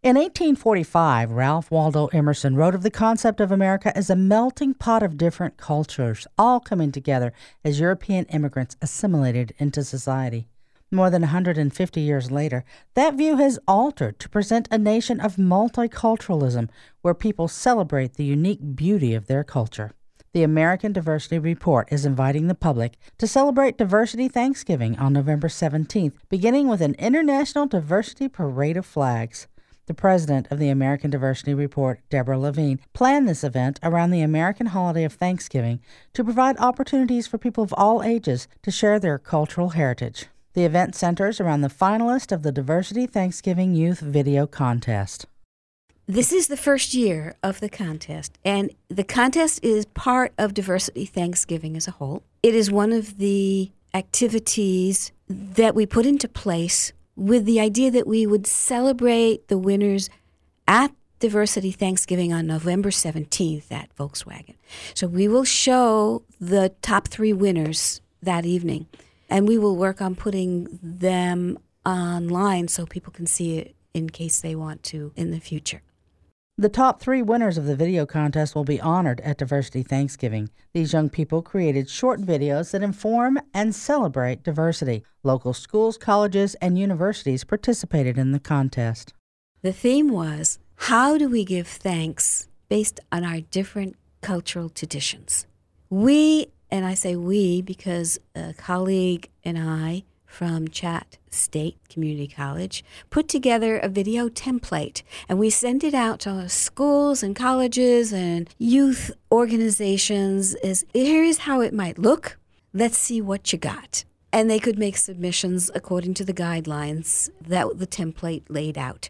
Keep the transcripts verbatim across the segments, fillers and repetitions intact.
In eighteen forty-five, Ralph Waldo Emerson wrote of the concept of America as a melting pot of different cultures, all coming together as European immigrants assimilated into society. More than one hundred fifty years later, that view has altered to present a nation of multiculturalism where people celebrate the unique beauty of their culture. The American Diversity Report is inviting the public to celebrate Diversity Thanksgiving on November seventeenth, beginning with an International Diversity Parade of Flags. The president of the American Diversity Report, Deborah Levine, planned this event around the American holiday of Thanksgiving to provide opportunities for people of all ages to share their cultural heritage. The event centers around the finalist of the Diversity Thanksgiving Youth Video Contest. This is the first year of the contest, and the contest is part of Diversity Thanksgiving as a whole. It is one of the activities that we put into place with the idea that we would celebrate the winners at Diversity Thanksgiving on November seventeenth at Volkswagen. So we will show the top three winners that evening, and we will work on putting them online so people can see it in case they want to in the future. The top three winners of the video contest will be honored at Diversity Thanksgiving. These young people created short videos that inform and celebrate diversity. Local schools, colleges, and universities participated in the contest. The theme was, how do we give thanks based on our different cultural traditions? We, and I say we because a colleague and I from Chat State Community College, put together a video template, and we sent it out to schools and colleges and youth organizations as, here's how it might look. Let's see what you got. And they could make submissions according to the guidelines that the template laid out.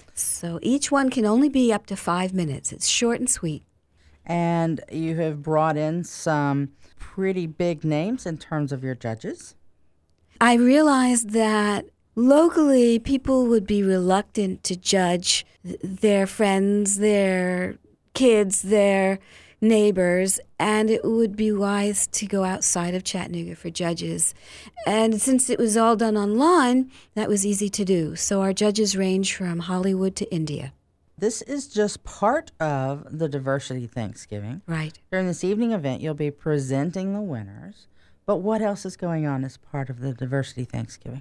So each one can only be up to five minutes. It's short and sweet. And you have brought in some pretty big names in terms of your judges. I realized that locally people would be reluctant to judge their friends, their kids, their neighbors, and it would be wise to go outside of Chattanooga for judges. And since it was all done online, that was easy to do. So our judges range from Hollywood to India. This is just part of the Diversity Thanksgiving. Right. During this evening event, you'll be presenting the winners. But what else is going on as part of the Diversity Thanksgiving?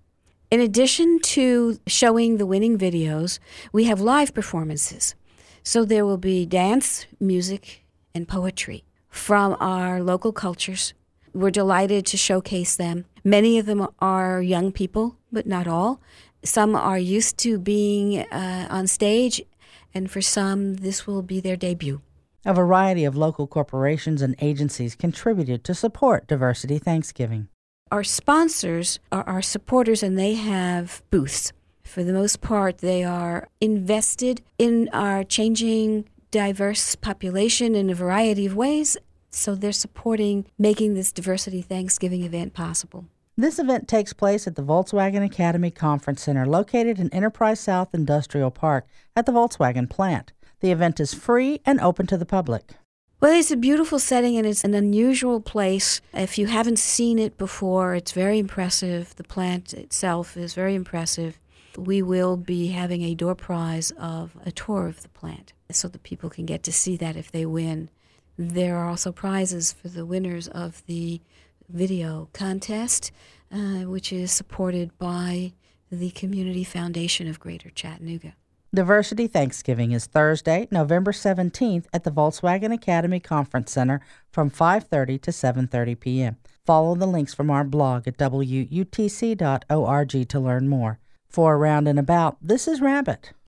In addition to showing the winning videos, we have live performances. So there will be dance, music, and poetry from our local cultures. We're delighted to showcase them. Many of them are young people, but not all. Some are used to being uh, on stage, and for some, this will be their debut. A variety of local corporations and agencies contributed to support Diversity Thanksgiving. Our sponsors are our supporters, and they have booths. For the most part, they are invested in our changing diverse population in a variety of ways, so they're supporting making this Diversity Thanksgiving event possible. This event takes place at the Volkswagen Academy Conference Center, located in Enterprise South Industrial Park at the Volkswagen plant. The event is free and open to the public. Well, it's a beautiful setting, and it's an unusual place. If you haven't seen it before, it's very impressive. The plant itself is very impressive. We will be having a door prize of a tour of the plant so that people can get to see that if they win. There are also prizes for the winners of the video contest, uh, which is supported by the Community Foundation of Greater Chattanooga. Diversity Thanksgiving is Thursday, November seventeenth at the Volkswagen Academy Conference Center from five thirty to seven thirty p.m. Follow the links from our blog at w u t c dot org to learn more. For Around and About, this is Rabbit.